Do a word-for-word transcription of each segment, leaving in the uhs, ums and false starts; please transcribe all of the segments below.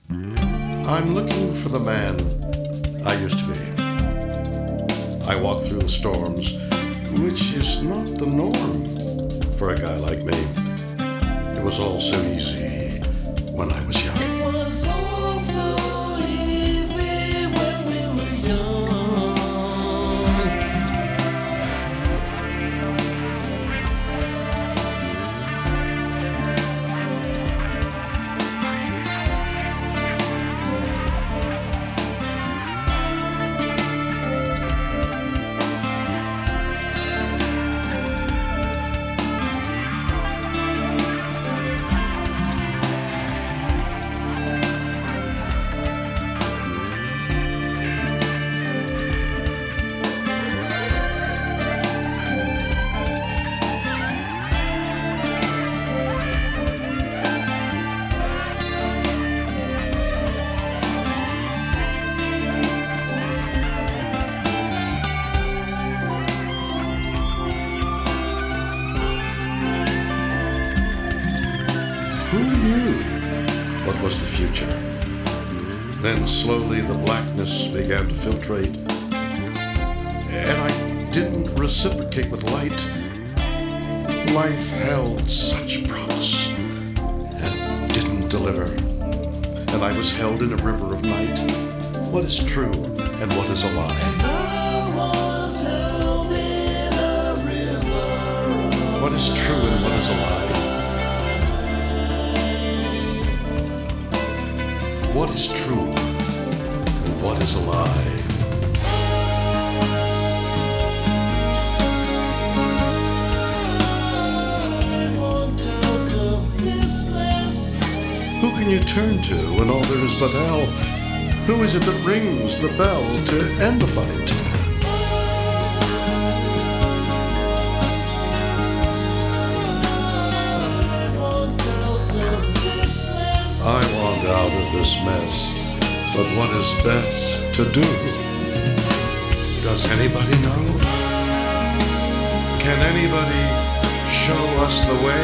I'm looking for the man I used to be. I walk through the storms, which is not the norm for a guy like me. It was all so easy when I was young. It was all so easy when we were young. Who knew what was the future? Then slowly the blackness began to filtrate, and I didn't reciprocate with light. Life held such promise and didn't deliver, and I was held in a river of night. What is true and what is a lie? And I was held in a river. What is true and what is a lie? What is true and what is a lie? I want out of this mess. Who can you turn to when all there is but hell? Who is it that rings the bell to end the fight? I want out of this mess. I want out of this mess, but what is best to do? Does anybody know? Can anybody show us the way?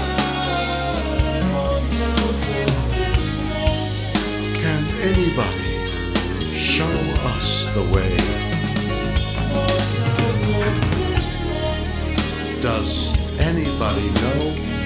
I want out of this mess. Can anybody show us the way? I want out of this mess. Does anybody know?